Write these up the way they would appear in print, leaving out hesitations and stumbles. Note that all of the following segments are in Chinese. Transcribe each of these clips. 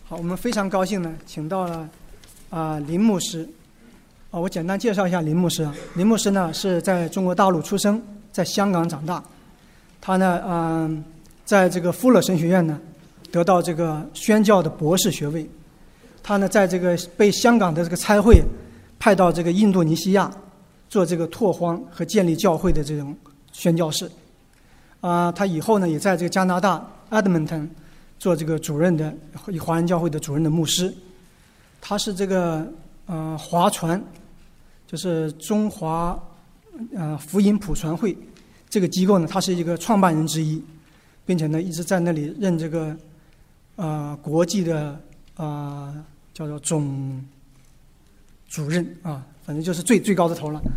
好，我们非常高兴呢，请到了林牧师。我简单介绍一下林牧师。林牧师呢是在中国大陆出生，在香港长大。他呢，在这个富勒神学院呢，得到这个宣教的博士学位。他呢，在这个被香港的这个差会派到这个印度尼西亚，做这个拓荒和建立教会的这种宣教士。他以后呢，也在这个加拿大 Edmonton 做这个主任的华人教会的主任的牧师。他是这个华传，就是中华福音普传会这个机构呢，他是一个创办人之一，并且呢一直在那里任这个国际的叫做总主任反正就是最高的头了。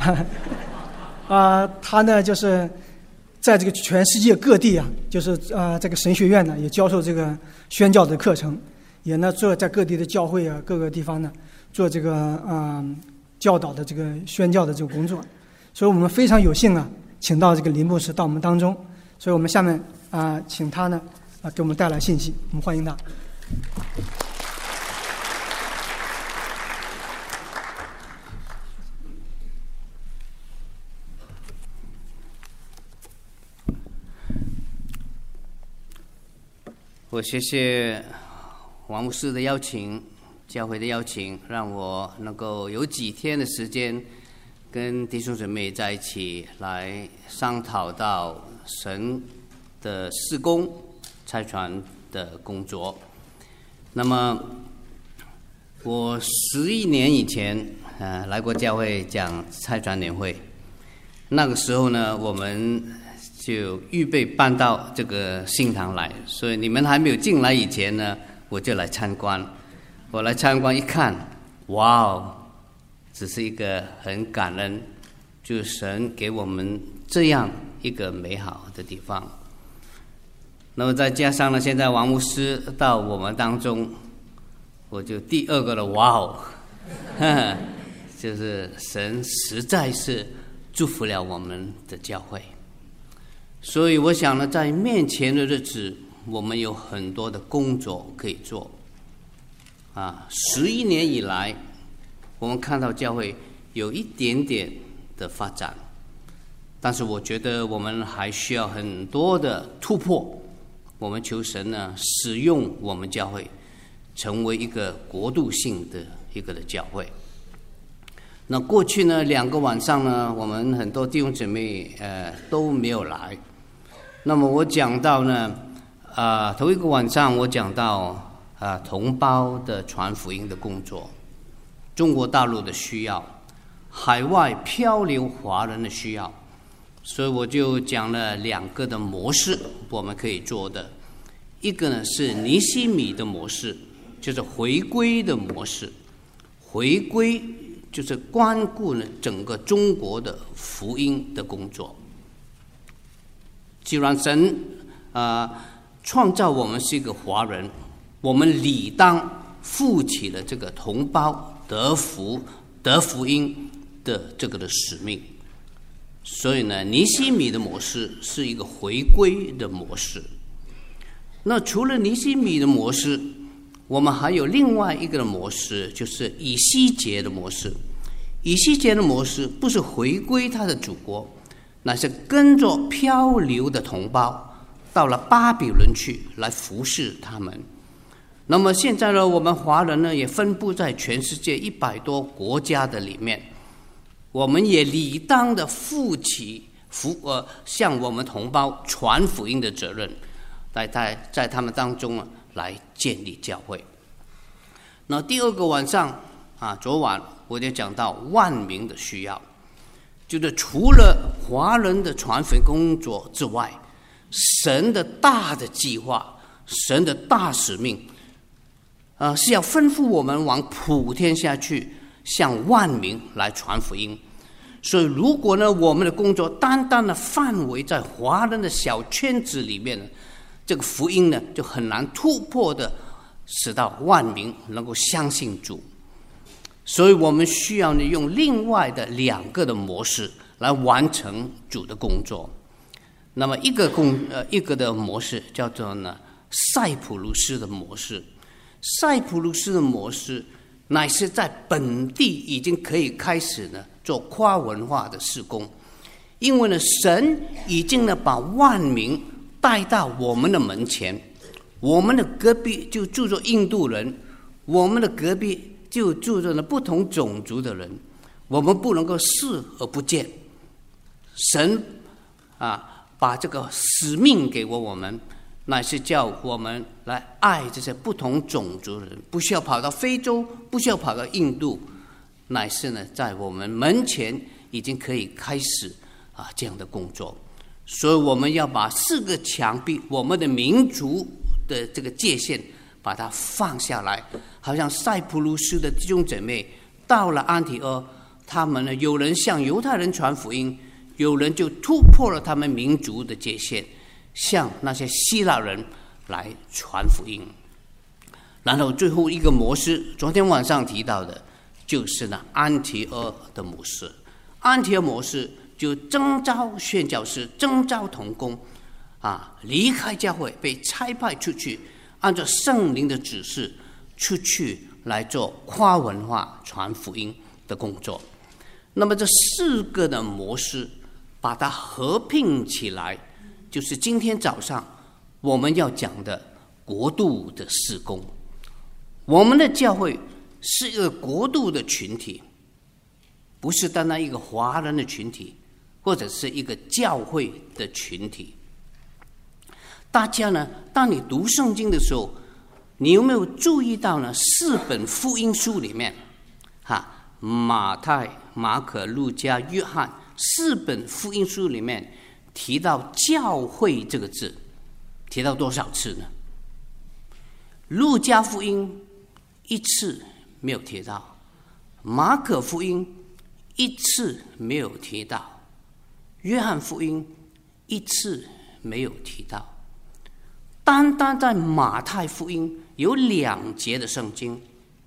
他呢就是在这个全世界各地就是这个神学院呢也教授这个宣教的课程，也呢做在各地的教会各个地方呢做这个教导的这个宣教的这个工作。所以我们非常有幸请到这个林牧师到我们当中。所以我们下面请他呢给我们带来信息，我们欢迎他。 我谢谢王牧师的邀请，教会的邀请，让我能够有几天的时间跟弟兄姊妹在一起来商讨到神的事工差传的工作。那么我11年以前来过教会讲差传年会，那个时候呢我们就预备搬到这个新堂来，所以你们还没有进来以前呢，我就来参观。我来参观一看，哇哦，只是一个很感恩，就是神给我们这样一个美好的地方。那么再加上呢，现在王牧师到我们当中，我就第二个了，哇哦，就是神实在是祝福了我们的教会。所以我想呢，在面前的日子，我们有很多的工作可以做。11年以来，我们看到教会有一点点的发展，但是我觉得我们还需要很多的突破。我们求神呢，使用我们教会，成为一个国度性的一个的教会。那过去呢2个晚上呢，我们很多弟兄姊妹都没有来。那么我讲到呢，头一个晚上我讲到同胞的传福音的工作，中国大陆的需要，海外漂流华人的需要，所以我就讲了2个的模式我们可以做的。一个呢是尼希米的模式，就是回归的模式。回归就是关顾呢整个中国的福音的工作。既然神创造我们是一个华人，我们理当负起了这个同胞得福音的这个的使命。所以呢，尼希米的模式是一个回归的模式。那除了尼希米的模式，我们还有另外一个的模式，就是以西结的模式。以西结的模式不是回归他的祖国，乃是跟着漂流的同胞到了巴比伦去来服侍他们。那么现在呢，我们华人呢也分布在全世界100多国家的里面，我们也理当的负起向我们同胞传福音的责任，在他们当中来建立教会。那第2个晚上昨晚我就讲到万民的需要，就是除了华人的传福音工作之外，神的大的计划，神的大使命是要吩咐我们往普天下去，向万民来传福音。所以如果呢我们的工作单单的范围在华人的小圈子里面呢，这个福音呢就很难突破的使到万民能够相信主。所以我们需要呢用另外的2个的模式来完成主的工作。那么一个的模式叫做呢塞浦路斯的模式， 塞浦路斯的模式乃是在本地已经可以开始呢做跨文化的事工，因为呢神已经呢把万民带到我们的门前，我们的隔壁就住着印度人，我们的隔壁就住着呢不同种族的人，我们不能够视而不见。神把这个使命给我们，乃是叫我们来爱这些不同种族的人，不需要跑到非洲，不需要跑到印度，乃是呢在我们门前已经可以开始这样的工作。所以我们要把4个墙壁，我们的民族的这个界限把它放下来，好像塞浦路斯的弟兄姐妹到了安提阿，他们呢有人向犹太人传福音，有人就突破了他们民族的界限，向那些希腊人来传福音。然后最后一个模式，昨天晚上提到的就是呢安提阿的模式。安提阿模式就征召宣教士，征召同工离开教会，被差派出去，按照圣灵的指示出去来做跨文化传福音的工作。那么这4个的模式把它合并起来，就是今天早上我们要讲的国度的事工。我们的教会是一个国度的群体，不是单单一个华人的群体，或者是一个教会的群体。大家呢，当你读圣经的时候，你有没有注意到呢？4本福音书里面马太、马可、路加、约翰4本福音书里面提到教会这个字，提到多少次呢？路加福音1次没有提到，马可福音1次没有提到，约翰福音1次没有提到。单单在马太福音有2节的圣经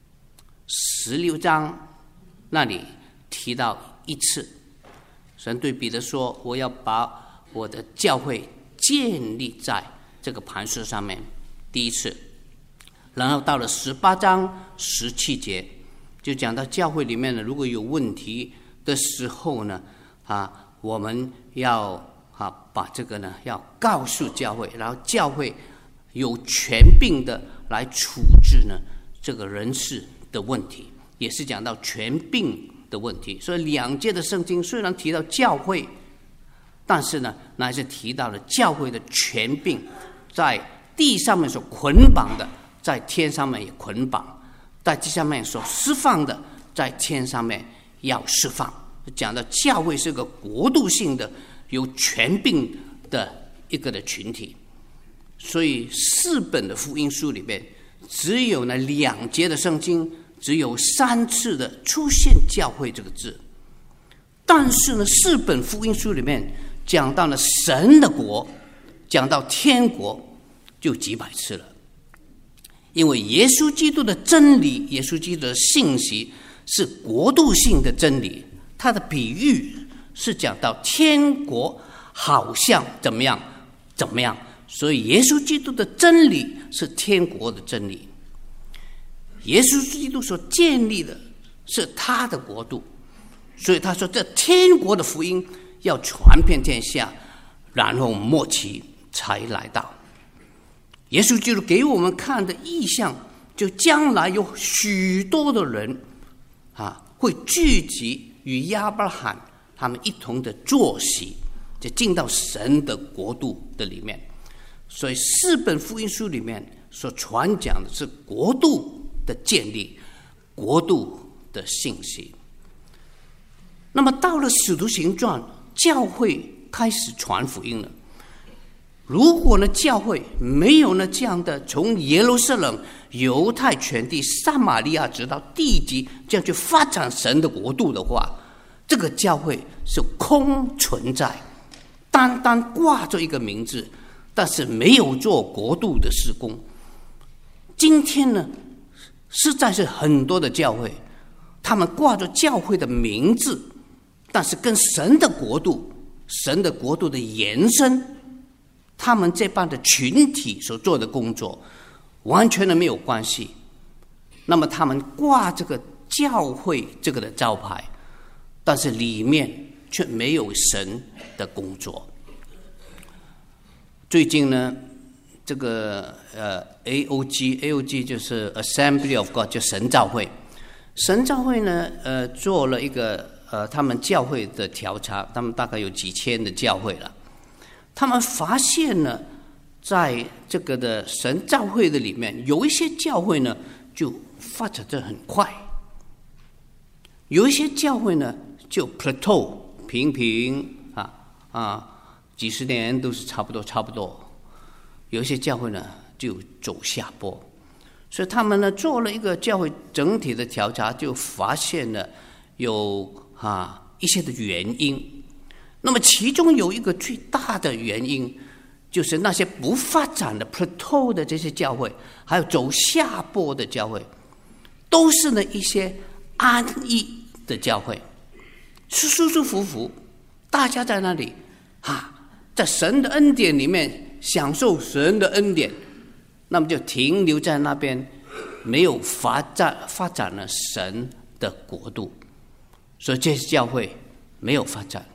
，16章那里提到1次。神对彼得说，我要把我的教会建立在这个磐石上面，第1次。然后到了18章17节，就讲到教会里面呢，如果有问题的时候呢我们要把这个呢要告诉教会，然后教会有权柄的来处置呢这个人事的问题，也是讲到权柄的问题。所以2节的圣经虽然提到教会，但是呢乃是提到了教会的权柄，在地上面所捆绑的，在天上面也捆绑，在地上面所释放的，在天上面要释放。讲到教会是个国度性的有权柄的一个的群体。所以4本的福音书里面只有呢2节的圣经只有3次的出现教会这个字，但是呢4本福音书里面讲到了神的国，讲到天国就几百次了。因为耶稣基督的真理，耶稣基督的信息是国度性的真理，他的比喻是讲到天国好像怎么样怎么样，所以耶稣基督的真理是天国的真理。耶稣基督所建立的是他的国度，所以他说这天国的福音要传遍天下，然后末期才来到。耶稣基督给我们看的意象，就将来有许多的人会聚集与亚伯拉罕他们一同的坐席，就进到神的国度的里面。所以4本福音书里面所传讲的是国度的建立，国度的信息。那么到了使徒行传，教会开始传福音了。如果呢教会没有呢这样的从耶路撒冷、犹太全地、撒玛利亚直到地极这样去发展神的国度的话，这个教会是空存在，单单挂着一个名字，但是没有做国度的事工。今天呢实在是很多的教会，他们挂着教会的名字，但是跟神的国度、神的国度的延伸，他们这般的群体所做的工作完全的没有关系， 那么他们挂这个教会这个的招牌，但是里面却没有神的工作。最近呢，这个AOG 就是 Assembly of God， 就神召会。神召会呢，做了一个他们教会的调查，他们大概有几千的教会了。他们发现呢，在这个的神召会的里面，有一些教会呢就发展得很快，有一些教会呢就 plateau 平几十年都是差不多，有一些教会呢就走下坡。所以他们呢做了一个教会整体的调查，就发现了有一些的原因。那么其中有一个最大的原因，就是那些不发展的 plateau 的这些教会，还有走下坡的教会，都是呢一些安逸的教会，是舒舒服服，大家在那里在神的恩典里面享受神的恩典，那么就停留在那边，没有发展了神的国度，所以这些教会没有发展，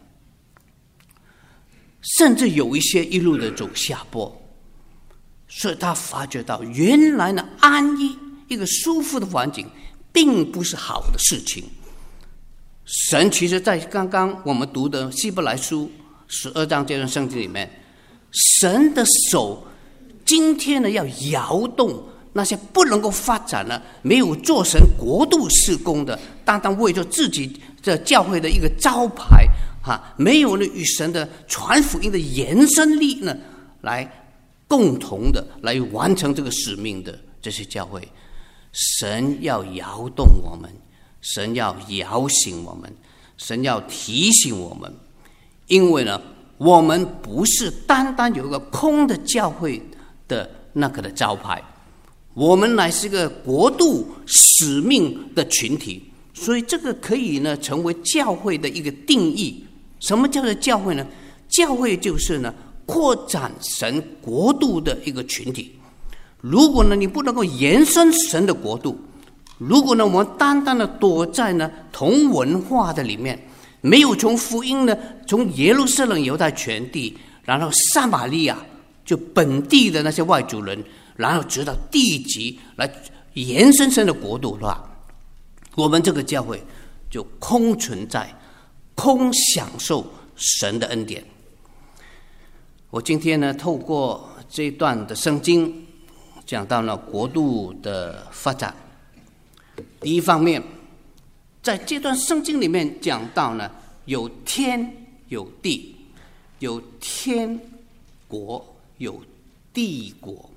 甚至有一些一路的走下坡。所以他发觉到，原来呢安逸一个舒服的环境并不是好的事情。神其实在刚刚我们读的希伯来书12章这段圣经里面，神的手今天呢要摇动那些不能够发展了，没有做神国度事工的，单单为着自己的教会的一个招牌没有呢与神的传福音的延伸力呢，来共同的来完成这个使命的这些教会，神要摇动我们，神要摇醒我们，神要提醒我们。因为呢我们不是单单有一个空的教会的那个的招牌，我们乃是一个国度使命的群体，所以这个可以呢成为教会的一个定义。什么叫做教会呢？教会就是呢扩展神国度的一个群体。如果呢你不能够延伸神的国度，如果呢我们单单的躲在呢同文化的里面，没有从福音呢从耶路撒冷犹太全地，然后撒玛利亚就本地的那些外族人，然后直到地极来延伸神的国度的话，我们这个教会就空存在，空享受神的恩典。我今天呢透过这一段的圣经讲到了国度的发展。第一方面，在这段圣经里面讲到呢，有天有地，有天国有帝国。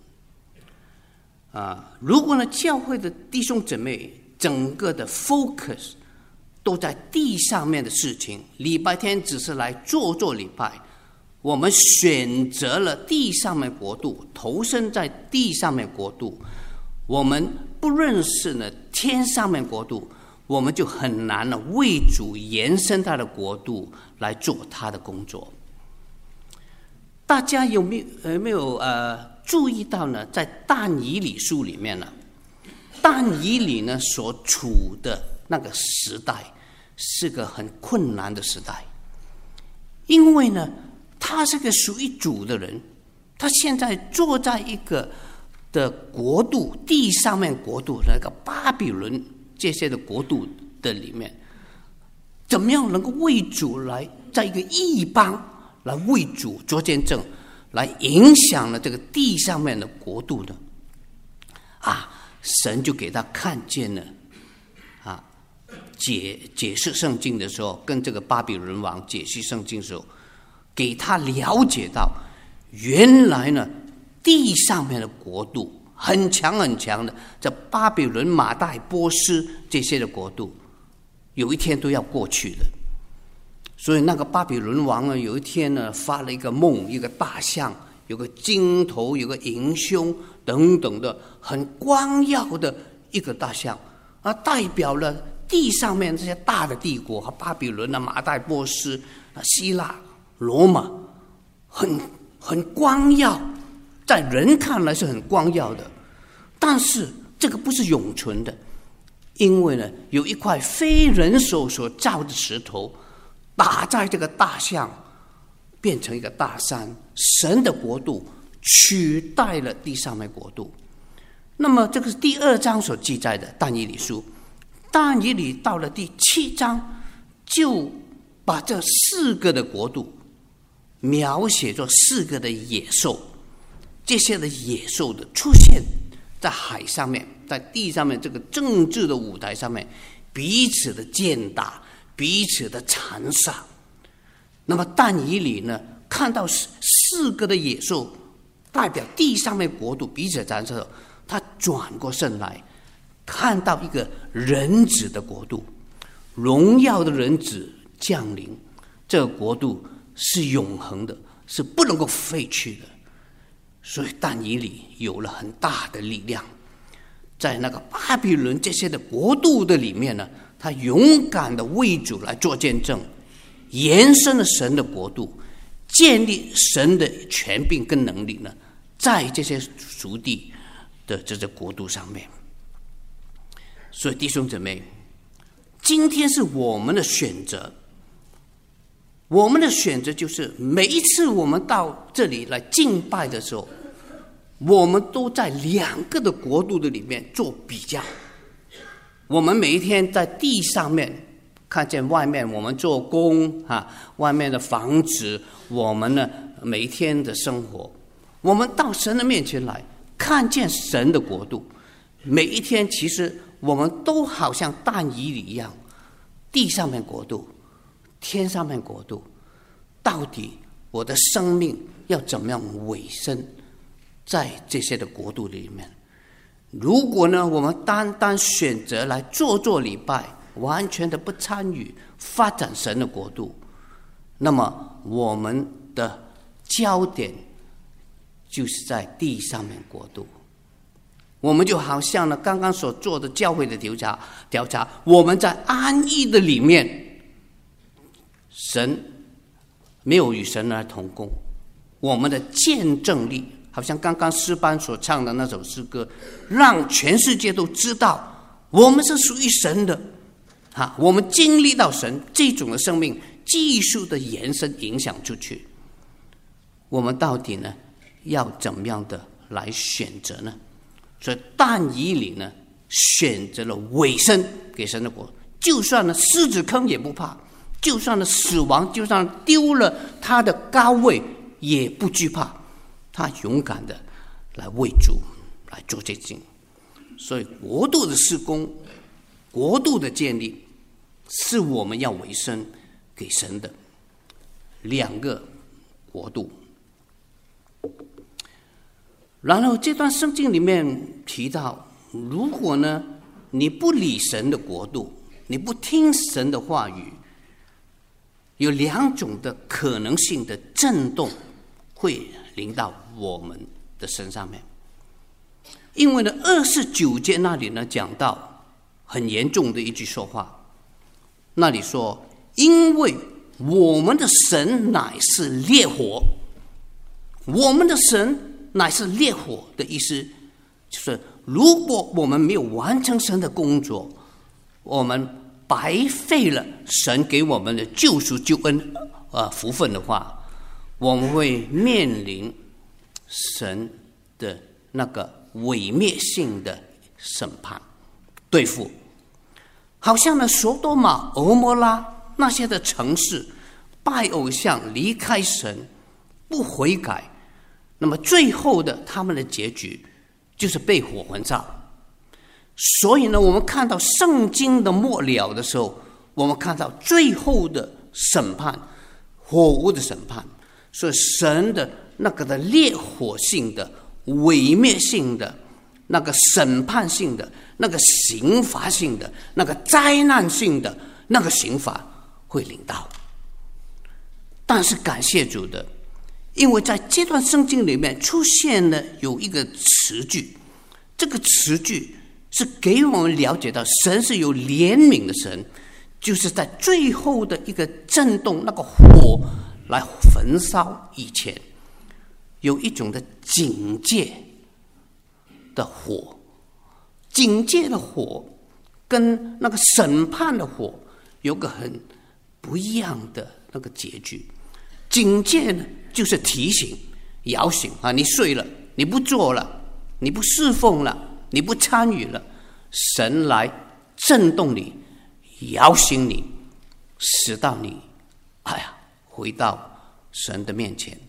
如果呢教会的弟兄姊妹整个的 focus 都在地上面的事情，礼拜天只是来做礼拜，我们选择了地上面国度，投身在地上面国度，我们不认识呢天上面国度，我们就很难呢为主延伸他的国度来做他的工作。大家有没有注意到呢，在但以理书里面呢，但以理呢所处的那个时代是个很困难的时代，因为呢他是个属于主的人，他现在坐在一个的国度，地上面国度那个巴比伦这些的国度的里面，怎么样能够为主来在一个异邦来为主做见证，来影响了这个地上面的国度呢？神就给他看见了解释圣经的时候，跟这个巴比伦王解析圣经的时候，给他了解到，原来呢地上面的国度很强很强的，这巴比伦、马代、波斯这些的国度，有一天都要过去的。所以那个巴比伦王呢，有一天呢发了一个梦，一个大象，有个金头，有个银胸等等的很光耀的一个大象，代表了地上面这些大的帝国，巴比伦啊、马代、波斯、希腊、罗马，很光耀，在人看来是很光耀的，但是这个不是永存的， 因为呢，有一块非人手所造的石头打在这个大象，变成一个大山，神的国度取代了地上面国度。那么这个是第2章所记载的但以理书。但以理到了第7章，就把这4个的国度描写作4个的野兽。这些的野兽的出现在海上面，在地上面这个政治的舞台上面，彼此的践踏，彼此的残杀。那么但以理呢，看到4个的野兽代表地上面国度彼此残杀的时候，他转过身来，看到一个人子的国度，荣耀的人子降临。这个国度是永恒的，是不能够废去的。所以但以理有了很大的力量，在那个巴比伦这些的国度的里面呢，他勇敢的为主来做见证，延伸了神的国度，建立神的权柄跟能力呢，在这些属地的这些国度上面。所以弟兄姊妹，今天是我们的选择。我们的选择就是每一次我们到这里来敬拜的时候，我们都在2个的国度的里面做比较。我们每一天在地上面看见外面我们做工外面的房子，我们呢每一天的生活，我们到神的面前来看见神的国度。每一天其实我们都好像但以理一样，地上面国度，天上面国度，到底我的生命要怎么样委身在这些的国度里面？如果呢，我们单单选择来做礼拜，完全的不参与发展神的国度，那么我们的焦点就是在地上面国度。我们就好像呢刚刚所做的教会的调查，我们在安逸的里面，神没有与神来同工，我们的见证力好像刚刚诗班所唱的那首诗歌，让全世界都知道我们是属于神的我们经历到神这种的生命技术的延伸影响出去。我们到底呢要怎么样的来选择呢？所以但以理呢选择了委身给神的国，就算呢狮子坑也不怕，就算呢死亡，就算丢了他的高位也不惧怕，他勇敢的来为主来做这件。所以国度的事工，国度的建立，是我们要委身给神的2个国度。然后这段圣经里面提到，如果呢你不理神的国度，你不听神的话语，有2种的可能性的震动会临到我们的身上面。因为呢29节那里呢讲到很严重的一句说话，那里说，因为我们的神乃是烈火。我们的神乃是烈火的意思就是如果我们没有完成神的工作，我们白费了神给我们的救赎救恩福分的话，我们会面临神的那个毁灭性的审判对付。好像呢索多玛俄摩拉那些的城市拜偶像离开神不悔改，那么最后的他们的结局就是被火焚烧。所以呢我们看到圣经的末了的时候，我们看到最后的审判，火屋的审判。所以神的那个的烈火性的毁灭性的那个审判性的那个刑罚性的那个灾难性的那个刑罚会临到。但是感谢主的，因为在这段圣经里面出现了有一个词句，这个词句是给我们了解到神是有怜悯的神，就是在最后的一个震动那个火来焚烧以前，有一种的警戒的火。警戒的火跟那个审判的火有个很不一样的那个结局。警戒呢，就是提醒、摇醒啊，你睡了，你不做了，你不侍奉了，你不参与了，神来震动你，摇醒你，使到你回到神的面前。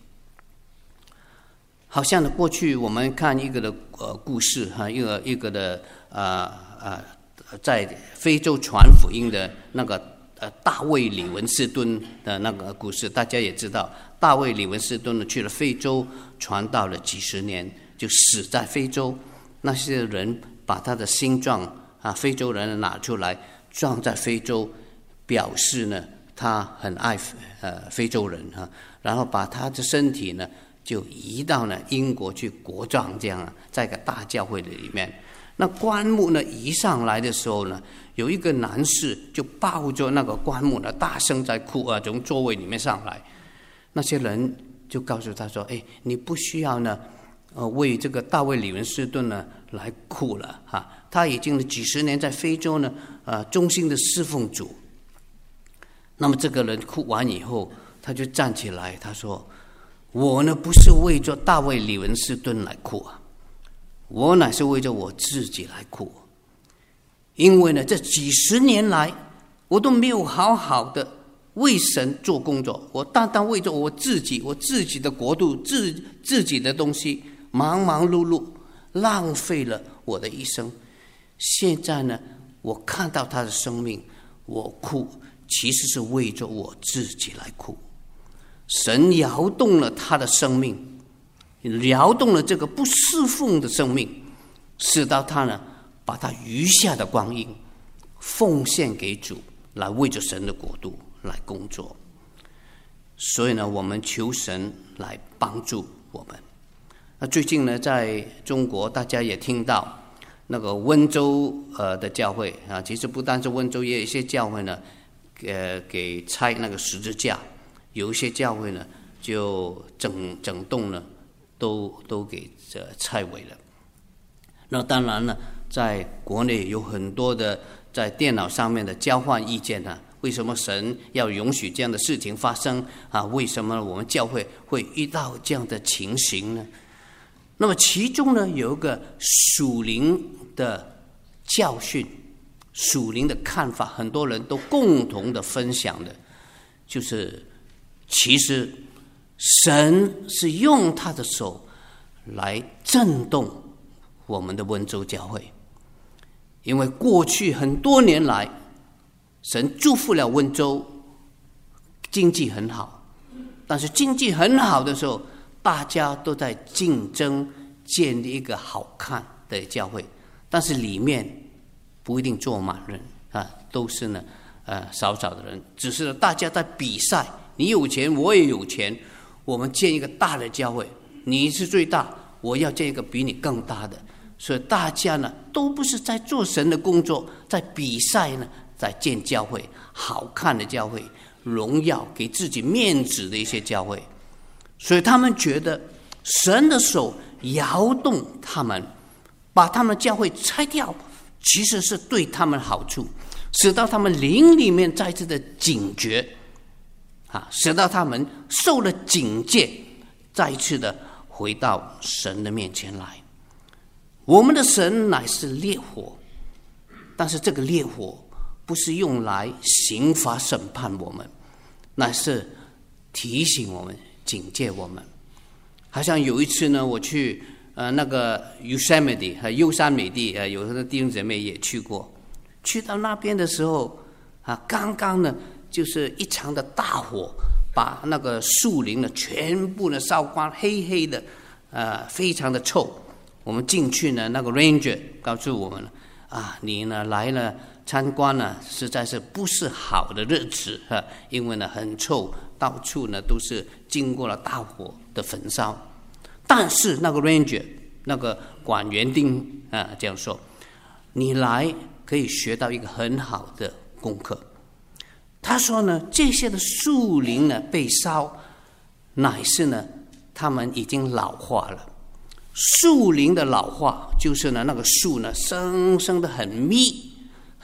好像呢，过去我们看一个的故事哈，一个的在非洲传福音的那个大卫李文斯顿的那个故事，大家也知道，大卫李文斯顿呢去了非洲，传道了几十年，就死在非洲。那些人把他的心脏非洲人拿出来撞在非洲，表示呢他很爱非洲人然后把他的身体呢就移到呢英国去国葬，这样在一个大教会的里面。那棺木呢移上来的时候呢，有一个男士就抱着那个棺木呢大声在哭从座位里面上来。那些人就告诉他说，你不需要呢为这个大卫李文斯顿呢来哭了他已经几十年在非洲呢忠心的侍奉主。那么这个人哭完以后，他就站起来，他说，我呢不是为着大卫李文斯顿来哭我乃是为着我自己来哭。因为呢这几十年来我都没有好好的为神做工作，我单单为着我自己的国度，自己的东西忙忙碌碌，浪费了我的一生。现在呢我看到他的生命，我哭其实是为着我自己来哭。神摇动了他的生命，摇动了这个不侍奉的生命，使到他呢把他余下的光阴奉献给主，来为着神的国度来工作。所以呢我们求神来帮助我们。那最近呢在中国大家也听到那个温州的教会其实不单是温州，也有一些教会呢给拆那个十字架，有一些教会呢就整栋呢都给拆毁了。那当然呢在国内有很多的在电脑上面的交换意见为什么神要允许这样的事情发生为什么我们教会会遇到这样的情形呢？那么其中呢有一个属灵的教训，属灵的看法，很多人都共同的分享的，就是其实神是用他的手来震动我们的温州教会。因为过去很多年来神祝福了温州，经济很好，但是经济很好的时候，大家都在竞争建立一个好看的教会，但是里面不一定坐满人都是呢少少的人，只是大家在比赛，你有钱我也有钱，我们建一个大的教会，你是最大，我要建一个比你更大的。所以大家呢都不是在做神的工作，在比赛呢，在建教会，好看的教会，荣耀给自己面子的一些教会。所以他们觉得神的手摇动他们，把他们的教会拆掉，其实是对他们好处，使到他们灵里面再次的警觉使到他们受了警戒，再一次的回到神的面前来。我们的神乃是烈火，但是这个烈火不是用来刑罚审判我们，乃是提醒我们，警戒我们。好像有一次呢，我去那个 Yosemite 优山美地有的弟兄姐妹也去过，去到那边的时候刚刚呢就是一场的大火，把那个树林呢全部呢烧光，黑黑的非常的臭。我们进去呢，那个 ranger 告诉我们你呢来了参观呢，实在是不是好的日子因为呢很臭，到处呢都是经过了大火的焚烧。但是那个 ranger 那个管园丁这样说，你来可以学到一个很好的功课。他说呢，这些的树林呢被烧，乃是呢他们已经老化了。树林的老化就是呢那个树呢生的很密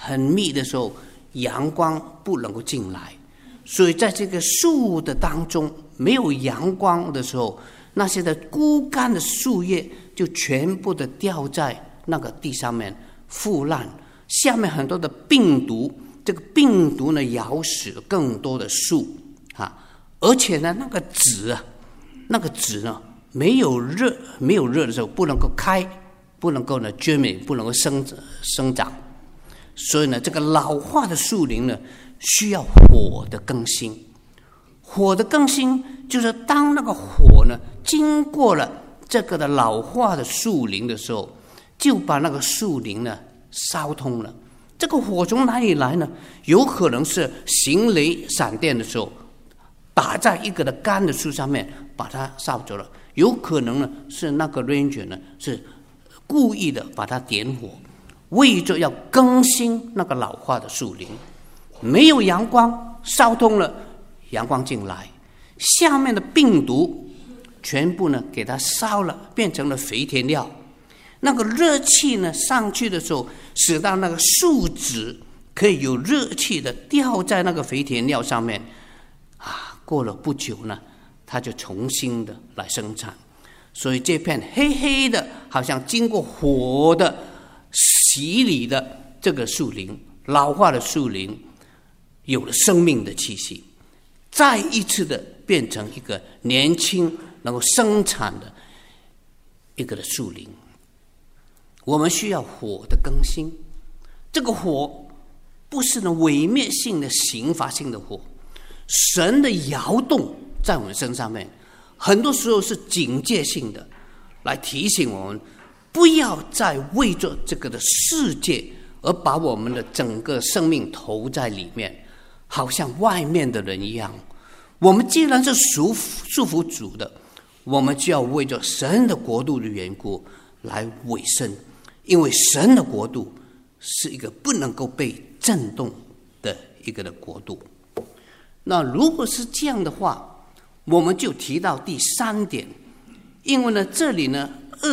很密的时候，阳光不能够进来，所以在这个树的当中没有阳光的时候，那些的枯干的树叶就全部的掉在那个地上面腐烂，下面很多的病毒，这个病毒呢咬死更多的树啊，而且呢那个籽呢没有热的时候不能够开，不能够呢germinate，不能够生长，所以呢这个老化的树林呢需要火的更新。火的更新就是当那个火呢经过了这个的老化的树林的时候，就把那个树林呢烧通了。这个火从哪里来呢？有可能是行雷闪电的时候打在一个的干的树上面把它烧走了，有可能呢是那个 ranger 呢是故意的把它点火，为着要更新那个老化的树林。没有阳光，烧通了，阳光进来，下面的病毒全部呢给它烧了，变成了肥田料。那个热气呢上去的时候，使到那个树脂可以有热气的掉在那个肥田料上面啊，过了不久呢，它就重新的来生产。所以这片黑黑的，好像经过火的洗礼的这个树林，老化的树林，有了生命的气息，再一次的变成一个年轻能够生产的一个的树林。我们需要火的更新，这个火不是呢毁灭性的刑罚性的火，神的摇动在我们身上面，很多时候是警戒性的，来提醒我们不要再为着这个的世界而把我们的整个生命投在里面，好像外面的人一样。我们既然是属福主的，我们就要为着神的国度的缘故来委身，因为神的国度是一个不能够被震动的一个的国度。那如果是这样的话，我们就提到第3点，因为呢这里呢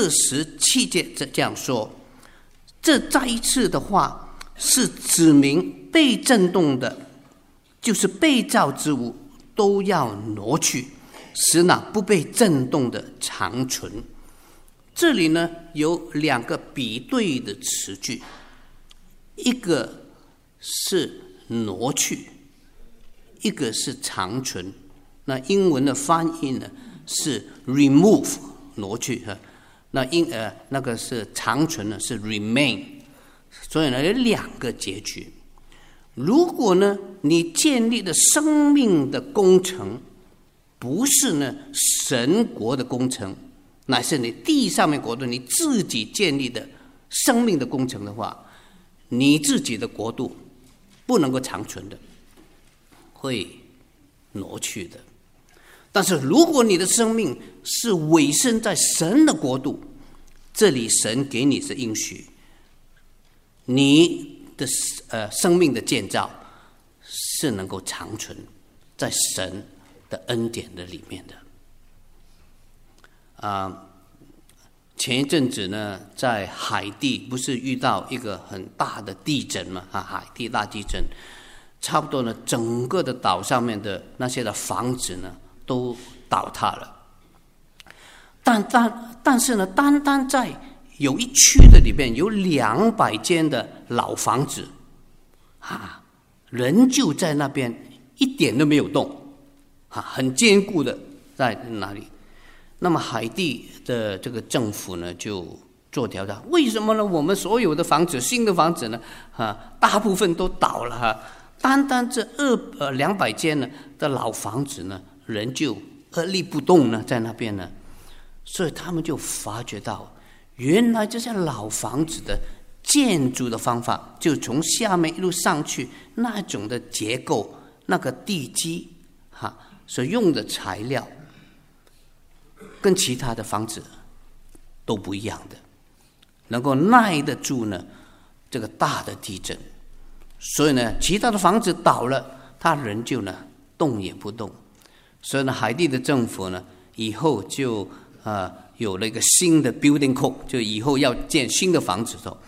27节这样说，这再一次的话是指明被震动的，就是被造之物都要挪去，使那不被震动的长存。这里呢有2个比对的词句，一个是挪去，一个是长存。那英文的翻译呢是 remove 挪去，那个是长存呢是 remain， 所以呢有2个结局。如果呢你建立的生命的工程不是呢神国的工程，乃是你地上面国度你自己建立的生命的工程的话，你自己的国度不能够长存的，会挪去的。但是如果你的生命是委身在神的国度，这里神给你是应许，你的生命的建造是能够长存在神的恩典的里面的。前一阵子呢，在海地不是遇到一个很大的地震嘛？海地大地震，差不多呢，整个的岛上面的那些的房子呢，都倒塌了。但是呢，单单在有一区的里边，有200间的老房子，人就在那边一点都没有动，很坚固的在那里。那么海地的这个政府呢，就做调查，为什么呢？我们所有的房子，新的房子呢，大部分都倒了，单单这200间呢的老房子呢，人就立不动呢，在那边呢，所以他们就发觉到，原来这些老房子的建筑的方法，就从下面一路上去，那种的结构，那个地基所用的材料，跟其他的房子都不一样的，能够耐得住呢这个大的地震。所以呢，其他的房子倒了，他人就呢动也不动。所以呢，海地的政府呢，以后就有了一个新的 building code， 就以后要建新的房子的时候，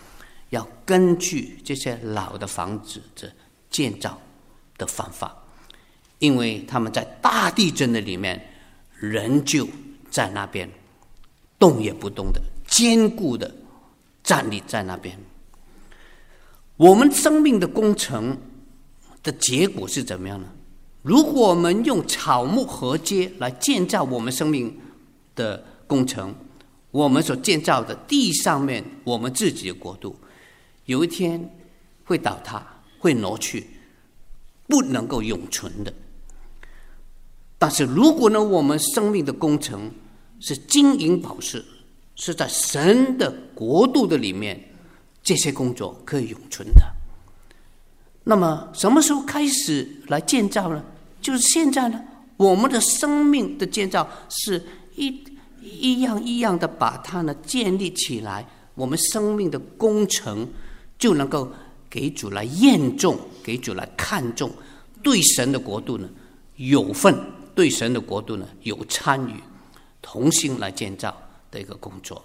要根据这些老的房子的建造的方法，因为他们在大地震的里面仍旧在那边动也不动的坚固的站立在那边。我们生命的工程的结果是怎么样呢？如果我们用草木合接来建造我们生命的工程，我们所建造的地上面我们自己的国度，有一天会倒塌，会挪去，不能够永存的。但是如果呢，我们生命的工程是金银宝石，是在神的国度的里面，这些工作可以永存的。那么什么时候开始来建造呢？就是现在呢，我们的生命的建造是一样一样的把它呢建立起来，我们生命的工程就能够给主来验重，给主来看重，对神的国度呢有份，对神的国度呢有参与，同心来建造的一个工作。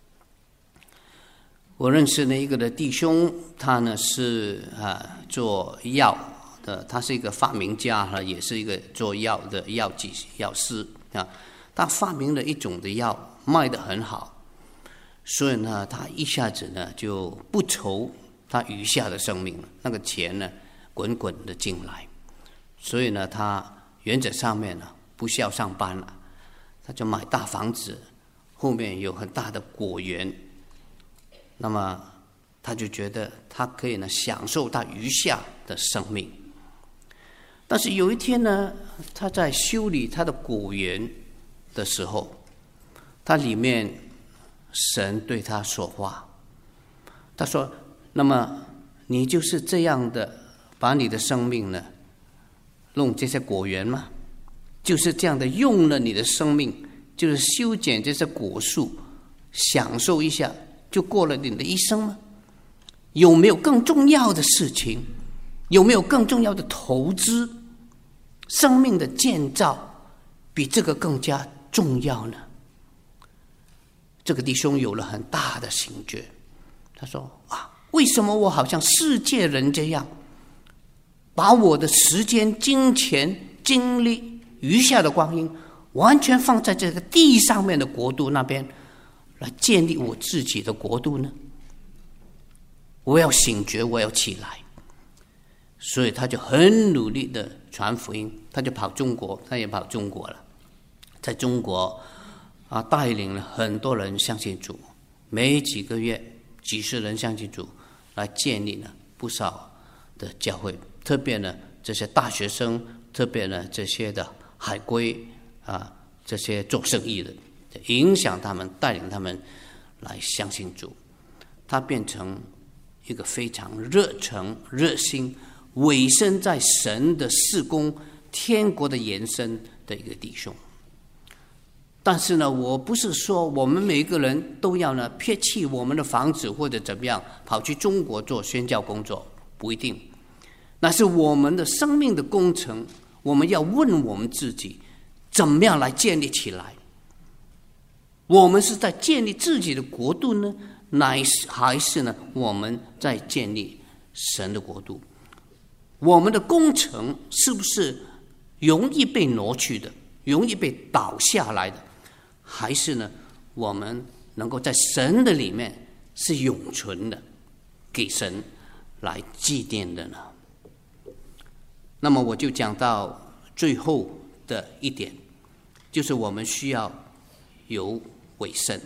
我认识一个的弟兄，他呢是做药的，他是一个发明家，也是一个做药的药师啊。他发明了一种的药，卖得很好，所以呢，他一下子呢就不愁他余下的生命了，那个钱呢滚滚的进来，所以呢，他原则上面呢不需要上班了，他就买大房子，后面有很大的果园。那么他就觉得他可以呢享受他余下的生命。但是有一天呢，他在修理他的果园的时候，他里面神对他说话，他说：那么你就是这样的把你的生命呢弄这些果园吗？就是这样的用了你的生命，就是修剪这些果树，享受一下就过了你的一生吗？有没有更重要的事情？有没有更重要的投资？生命的建造比这个更加重要呢？这个弟兄有了很大的醒觉，他说：为什么我好像世界人这样，把我的时间、金钱、精力、余下的光阴完全放在这个地上面的国度那边来建立我自己的国度呢？我要醒觉，我要起来。所以他就很努力的传福音，他就跑中国，他也跑中国了，在中国带领了很多人相信主，没几个月几十人相信主，来建立了不少的教会，特别呢这些大学生，特别呢这些的海归这些做生意的，影响他们，带领他们来相信主。他变成一个非常热诚、热心、委身在神的事工、天国的延伸的一个弟兄。但是呢，我不是说我们每一个人都要呢撇弃我们的房子或者怎么样跑去中国做宣教工作，不一定。那是我们的生命的工程，我们要问我们自己，怎么样来建立起来？我们是在建立自己的国度呢，还是呢我们在建立神的国度？我们的工程是不是容易被挪去的，容易被倒下来的，还是呢我们能够在神的里面是永存的，给神来祭奠的呢？那么我就讲到最后的一点，就是我们需要有委身。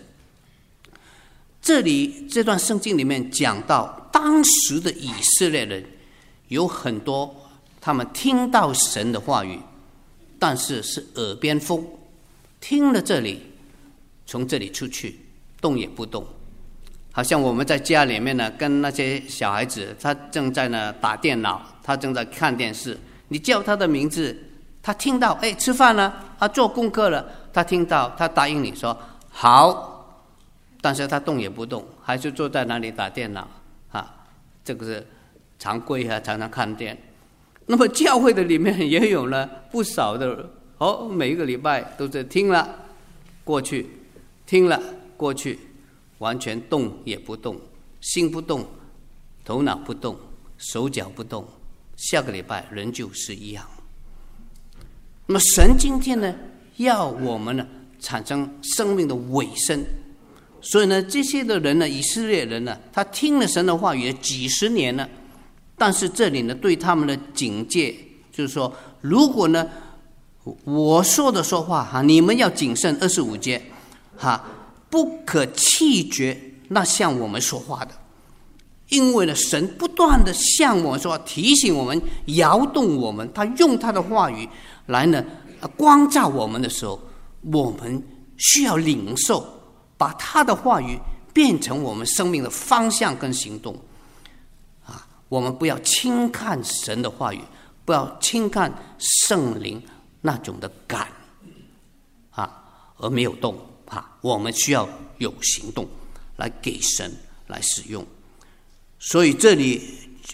这段圣经里面讲到，当时的以色列人有很多，他们听到神的话语，但是是耳边风，听了这里，从这里出去，动也不动。好像我们在家里面呢，跟那些小孩子，他正在呢打电脑，他正在看电视，你叫他的名字，他听到，吃饭了，他做功课了，他听到，他答应你说好，但是他动也不动，还是坐在那里打电脑这个是常规常常看电。那么教会的里面也有了不少的每一个礼拜都是听了过去，听了过去，完全动也不动，心不动， 头脑不动，手脚不动，下个礼拜仍旧是一样。那么神今天呢，要我们呢产生生命的尾声。所以呢，这些的人呢，以色列人呢，他听了神的话语几十年了，但是这里呢，对他们的警戒就是说，如果呢，我说话你们要谨慎，25节不可弃绝那向我们说话的，因为呢，神不断的向我们说话，提醒我们，摇动我们，他用他的话语来呢光照我们的时候，我们需要领受，把他的话语变成我们生命的方向跟行动。我们不要轻看神的话语，不要轻看圣灵那种的感而没有动我们需要有行动来给神来使用。所以这里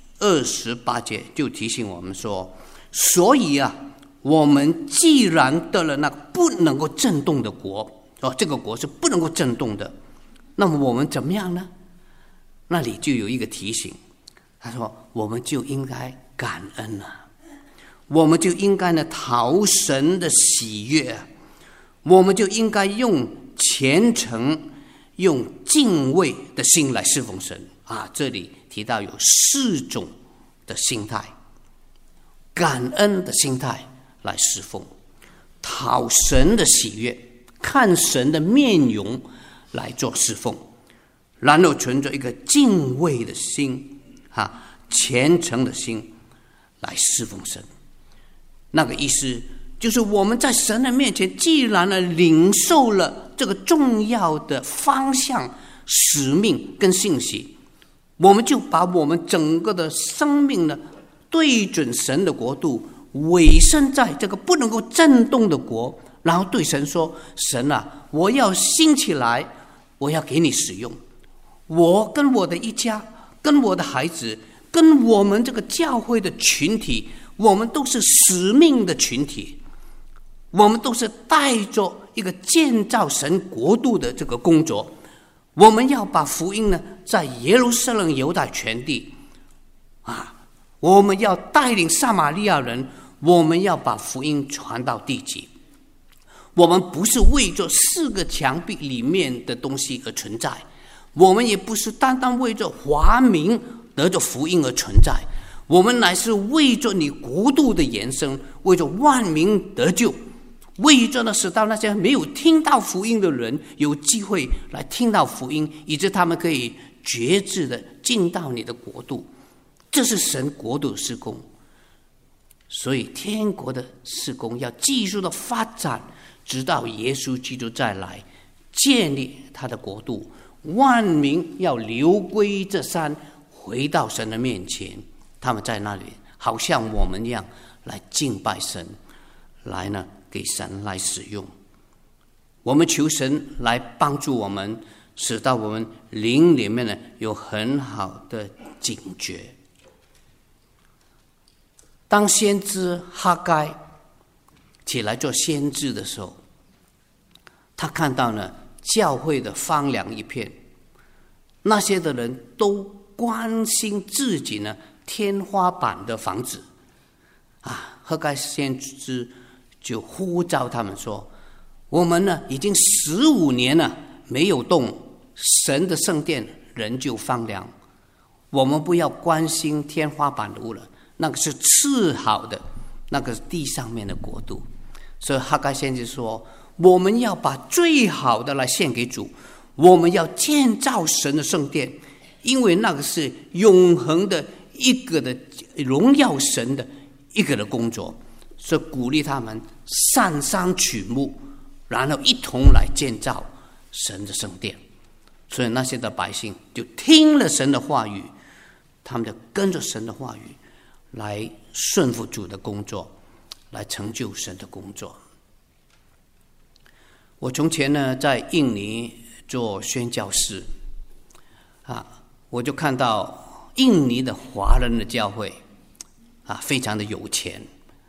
28节就提醒我们说，所以我们既然得了那不能够震动的国，这个国是不能够震动的，那么我们怎么样呢？那里就有一个提醒，他说我们就应该感恩我们就应该呢讨神的喜悦我们就应该用虔诚用敬畏的心来侍奉神这里提到有4种的心态，感恩的心态来侍奉，讨神的喜悦，看神的面容来做侍奉，然后存着一个敬畏的心虔诚的心来侍奉神。那个意思就是我们在神的面前，既然呢领受了这个重要的方向、使命跟信息，我们就把我们整个的生命呢对准神的国度，委身在这个不能够震动的国，然后对神说，神我要兴起来，我要给你使用，我跟我的一家，跟我的孩子，跟我们这个教会的群体，我们都是使命的群体，我们都是带着一个建造神国度的这个工作，我们要把福音呢在耶路撒冷犹太全地我们要带领撒玛利亚人，我们要把福音传到地极。我们不是为着4个墙壁里面的东西而存在，我们也不是单单为着华民得着福音而存在，我们乃是为着你国度的延伸，为着万民得救，为着呢使到那些没有听到福音的人有机会来听到福音，以致他们可以觉知的进到你的国度。这是神国度的事工。所以天国的事工要继续的发展，直到耶稣基督再来建立他的国度，万民要流归这山，回到神的面前，他们在那里好像我们一样来敬拜神，来呢给神来使用。我们求神来帮助我们，使到我们灵里面呢有很好的警觉。当先知哈该起来做先知的时候，他看到呢教会的荒凉一片，那些的人都关心自己呢天花板的房子哈该先知就呼召他们说，我们呢已经15年了没有动神的圣殿，人就荒凉，我们不要关心天花板的屋了，那个是次好的，那个是地上面的国度。所以哈该先知说，我们要把最好的来献给主，我们要建造神的圣殿，因为那个是永恒的一个的荣耀神的一个的工作。所以鼓励他们上山取木，然后一同来建造神的圣殿。所以那些的百姓就听了神的话语，他们就跟着神的话语来顺服主的工作，来成就神的工作。我从前呢在印尼做宣教士我就看到印尼的华人的教会非常的有钱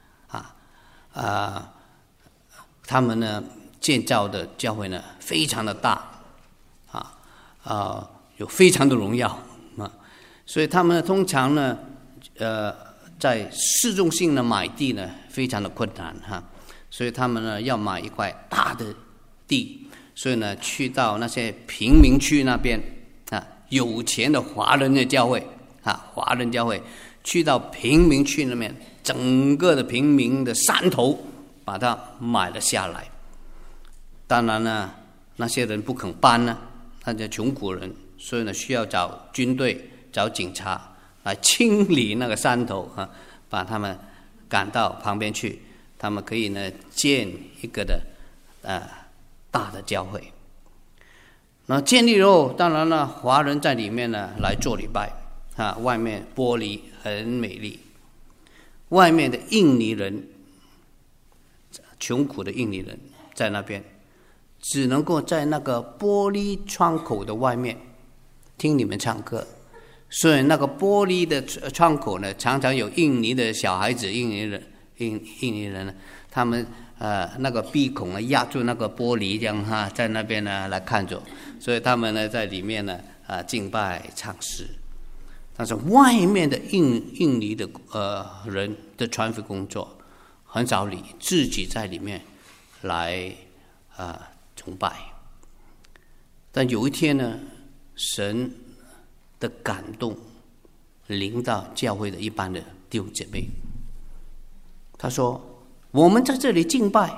他们呢建造的教会呢非常的大有非常的荣耀所以他们通常呢，在市中心呢买地呢非常的困难哈，所以他们呢要买一块大的地，所以呢去到那些贫民区那边啊，有钱的华人的教会啊，华人教会去到贫民区那边，整个的平民的山头把它买了下来。当然呢，那些人不肯搬呢，那些穷苦人，所以呢需要找军队、找警察来清理那个山头啊，把他们赶到旁边去，他们可以呢建一个的大的教会。那建立后，当然了，华人在里面呢来做礼拜啊，外面玻璃很美丽，外面的印尼人，穷苦的印尼人在那边，只能够在那个玻璃窗口的外面听你们唱歌。所以那个玻璃的窗口呢，常常有印尼的小孩子、印尼人呢，他们那个鼻孔呢压住那个玻璃，这样哈，在那边呢来看着，所以他们呢在里面呢敬拜唱诗。但是外面的印尼的人的传福音工作很少理，自己在里面来崇拜。但有一天呢，神的感动临到教会的一般的弟兄姐妹，他说我们在这里敬拜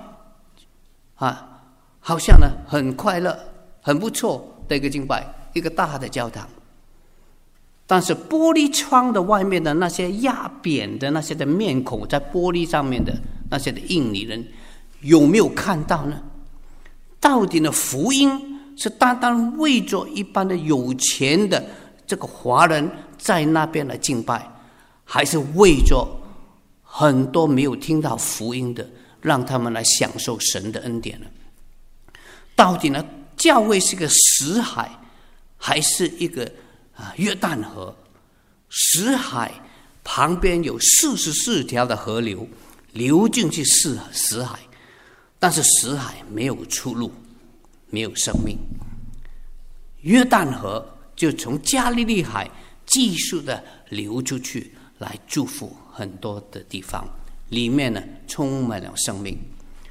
好像呢很快乐很不错的一个敬拜，一个大的教堂，但是玻璃窗的外面的那些压扁的那些的面孔，在玻璃上面的那些的印尼人有没有看到呢？到底呢福音是单单为着一般的有钱的这个华人在那边来敬拜，还是为着很多没有听到福音的，让他们来享受神的恩典呢？到底呢教会是个死海，还是一个约旦河？死海旁边有44条的河流流进去死海，但是死海没有出路，没有生命。约旦河就从加利利海继续的流出去，来祝福很多的地方，里面呢充满了生命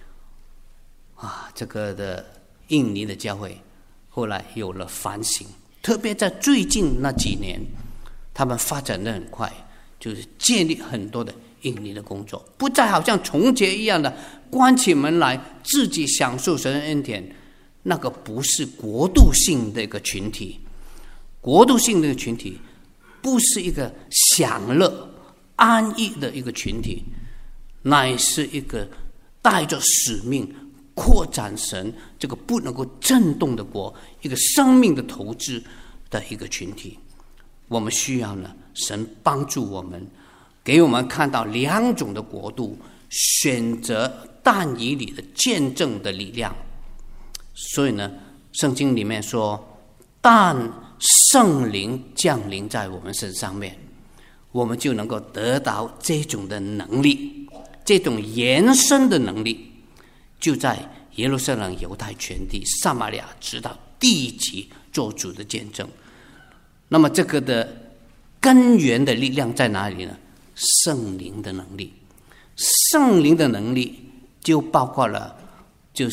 这个的印尼的教会后来有了反省，特别在最近那几年，他们发展得很快，就是建立很多的印尼的工作，不再好像从前一样的关起门来自己享受神的恩典。那个不是国度性的一个群体，国度性的群体不是一个享乐安逸的一个群体，乃是一个带着使命扩展神这个不能够震动的国，一个生命的投资的一个群体。我们需要呢神帮助我们，给我们看到两种的国度，选择但以理的见证的力量。所以呢圣经里面说，但圣灵降临在我们身上面，我们就能够得到这种的能力，这种延伸的能力，就在耶路撒冷、犹太全地、撒玛利亚直到地极做主的见证。那么这个的根源的力量在哪里呢？圣灵的能力。圣灵的能力就包括了就是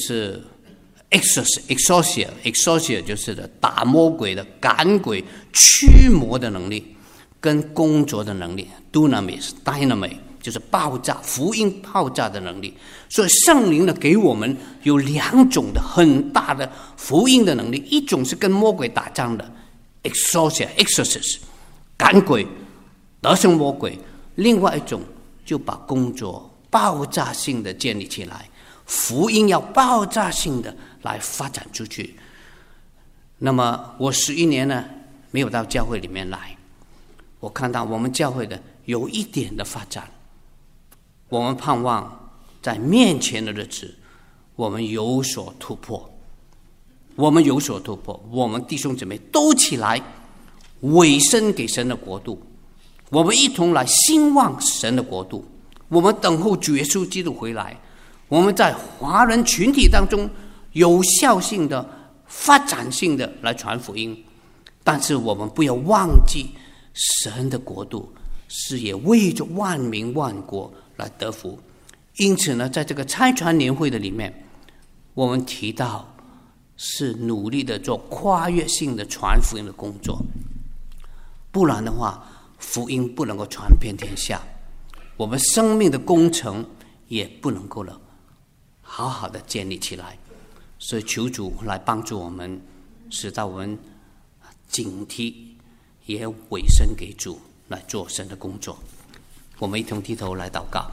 exorcia 就是打魔鬼的、赶鬼、驱魔的能力，跟工作的能力 dynamite 就是爆炸，福音爆炸的能力。所以圣灵呢给我们有两种的很大的福音的能力，一种是跟魔鬼打仗的 exorcist 赶鬼得胜魔鬼，另外一种就把工作爆炸性的建立起来，福音要爆炸性的来发展出去。那么我11年呢没有到教会里面来，我看到我们教会的有一点的发展，我们盼望在面前的日子我们有所突破，我们弟兄姊妹都起来委身给神的国度，我们一同来兴旺神的国度，我们等候主耶稣基督回来，我们在华人群体当中有效性的、发展性的来传福音。但是我们不要忘记神的国度是也为着万民万国来得福。因此呢，在这个差传年会的里面，我们提到是努力的做跨越性的传福音的工作，不然的话，福音不能够传遍天下，我们生命的工程也不能够了好好的建立起来。所以求主来帮助我们，使到我们警惕，也委身给主来做神的工作。我们一同低头来祷告。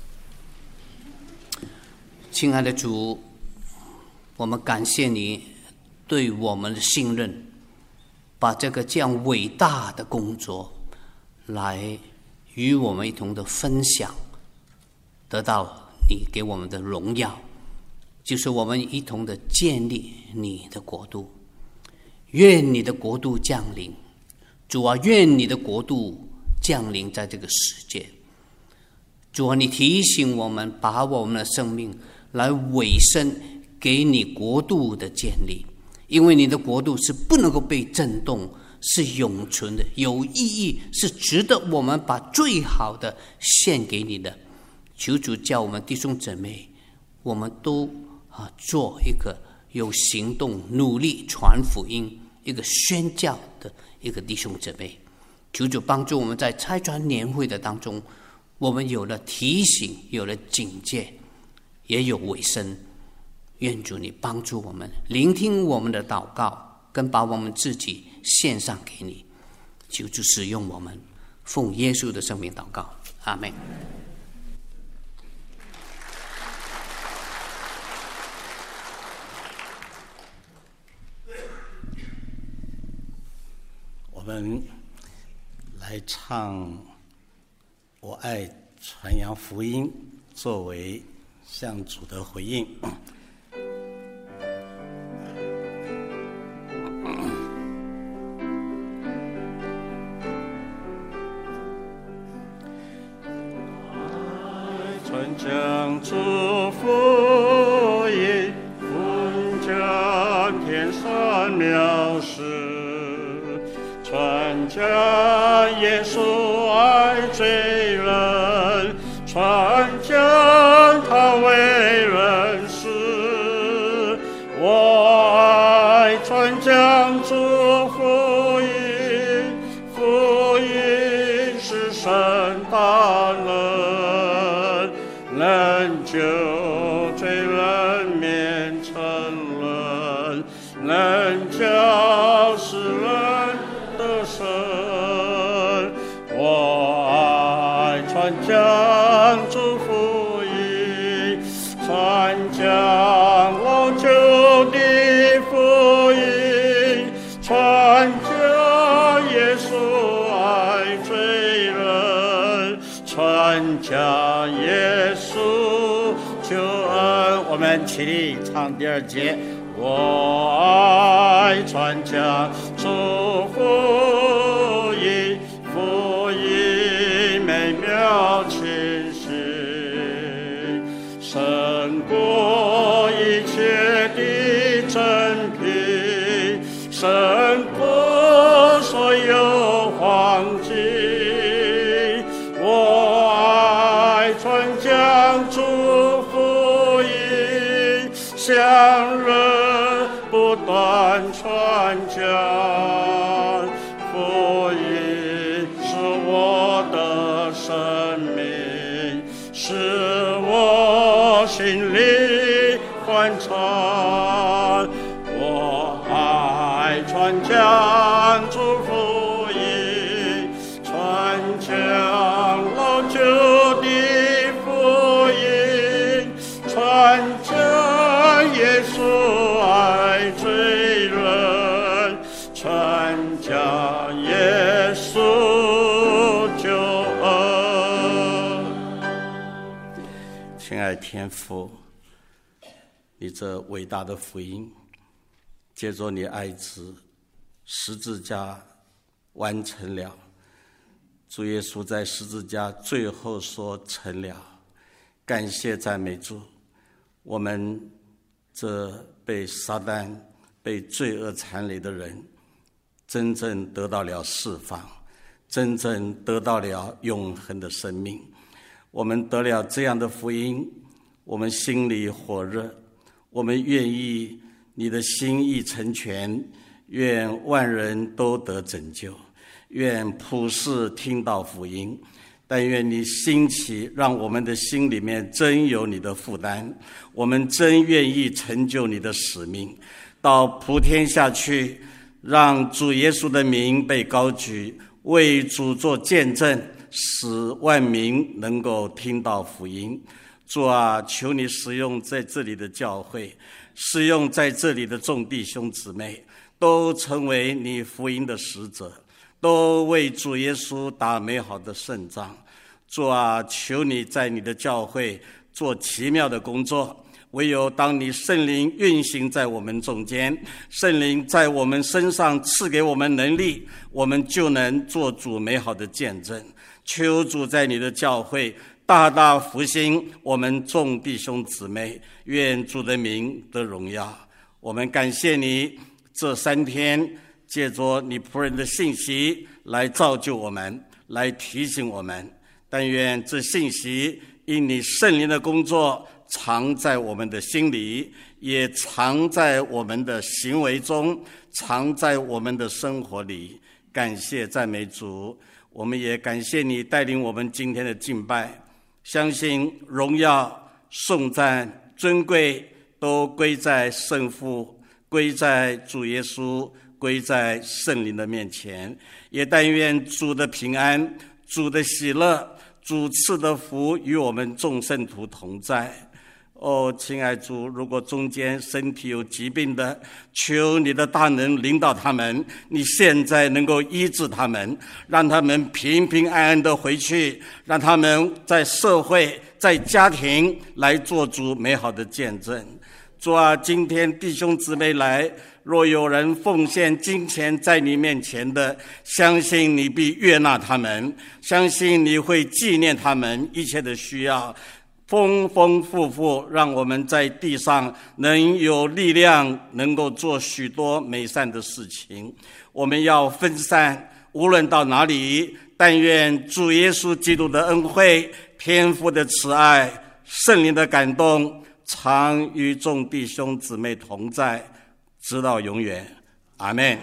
亲爱的主，我们感谢你对我们的信任，把这个这样伟大的工作来与我们一同的分享，得到你给我们的荣耀，就是我们一同的建立你的国度。愿你的国度降临，主啊，愿你的国度降临在这个世界。主啊，你提醒我们，把我们的生命来委身给你国度的建立，因为你的国度是不能够被震动，是永存的，有意义，是值得我们把最好的献给你的。求主叫我们弟兄姊妹，我们都做一个有行动、努力传福音、一个宣教的一个弟兄姊妹。求主帮助我们在差传年会的当中，我们有了提醒，有了警戒，也有委身。愿主你帮助我们，聆听我们的祷告，跟把我们自己献上给你。求主使用我们，奉耶稣的圣名祷告，阿们。 我们来唱《我爱传扬福音》，作为向主的回应。传讲祝福音，奉家天山藐视，传讲耶稣爱罪人，传讲他为人死。我爱传讲祝福音，福音是神大能，能救罪人免沉沦，能叫世人得生。我爱传讲祝福音，传讲老旧的福音，传讲耶稣爱罪人，传讲耶稣救恩。我们起立唱第二节。我爱传讲祝福音，福音美妙清晰，胜过一切的真品，胜过所有黄金。我爱传讲祝福音，向人不断传讲，福音是我的生命，是我心里欢唱。我爱传讲祝福音，传讲老旧的福音，传讲耶稣爱罪人，传讲耶稣救恩。亲爱天父，你这伟大的福音，借着你爱子十字架完成了。主耶稣在十字架最后说成了，感谢赞美主。我们这被撒旦、被罪恶缠累的人，真正得到了释放， 真正得到了永恒的生命。我们得了这样的福音，我们心里火热，我们愿意你的心意成全，愿万人都得拯救，愿普世听到福音。但愿你兴起，让我们的心里面真有你的负担，我们真愿意成就你的使命，到普天下去，让主耶稣的名被高举，为主做见证，使万民能够听到福音。主啊，求你使用在这里的教会，使用在这里的众弟兄姊妹，都成为你福音的使者，都为主耶稣打美好的胜仗。主啊，求你在你的教会做奇妙的工作。唯有当你圣灵运行在我们中间，圣灵在我们身上赐给我们能力，我们就能做主美好的见证。求主在你的教会大大复兴我们众弟兄姊妹，愿主的名得荣耀。我们感谢你这3天借着你仆人的信息来造就我们，来提醒我们。但愿这信息因你圣灵的工作藏在我们的心里，也藏在我们的行为中，藏在我们的生活里。感谢赞美主，我们也感谢你带领我们今天的敬拜，相信荣耀、颂赞、尊贵都归在圣父，归在主耶稣，归在圣灵的面前。也但愿主的平安、主的喜乐、主赐的福与我们众圣徒同在。亲爱主，如果中间身体有疾病的，求你的大能领导他们，你现在能够医治他们，让他们平平安安的回去，让他们在社会、在家庭来做主美好的见证。主啊，今天弟兄姊妹来，若有人奉献金钱在你面前的，相信你必悦纳他们，相信你会纪念他们一切的需要，丰丰富富，让我们在地上能有力量，能够做许多美善的事情。我们要分散，无论到哪里，但愿主耶稣基督的恩惠、天父的慈爱、圣灵的感动常与众弟兄姊妹同在，直到永远。阿们。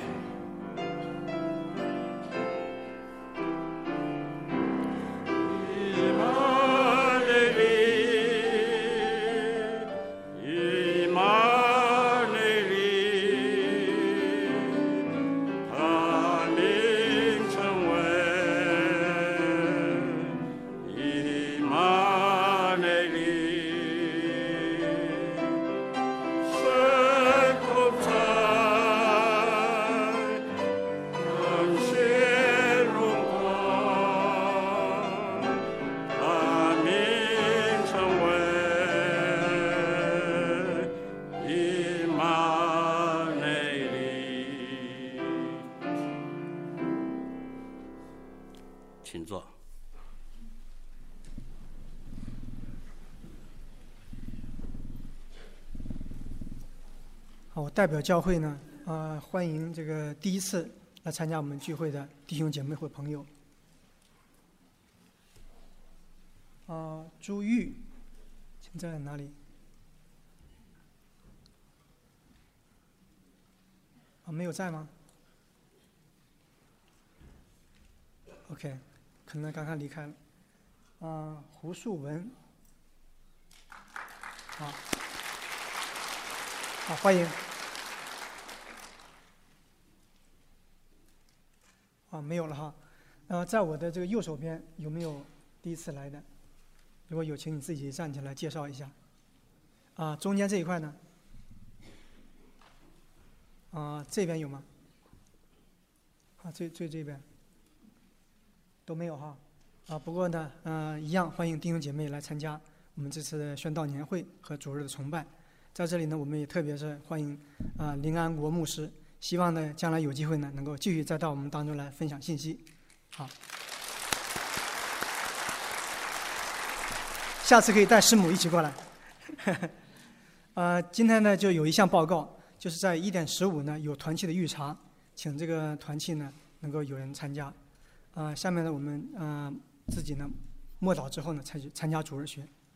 请坐。 好，我代表教会呢，欢迎这个第一次来参加我们聚会的弟兄姐妹或朋友。朱玉，现在哪里？没有在吗 ？OK， 可能刚刚离开了。胡树文，好，欢迎。没有了哈。在我的这个右手边有没有第一次来的？如果有，请你自己站起来介绍一下。中间这一块呢？这边有吗？这边都没有哈。不过呢，一样欢迎弟兄姐妹来参加我们这次的宣道年会和主日的崇拜。在这里呢，我们也特别是欢迎林安国牧师，希望呢将来有机会呢能够继续再到我们当中来分享信息。好，下次可以带师母一起过来。今天呢就有一项报告，就是在1点15呢有团契的预查，请这个团契呢能够有人参加。 下面呢我们自己呢默祷之后呢，才去参加主日学。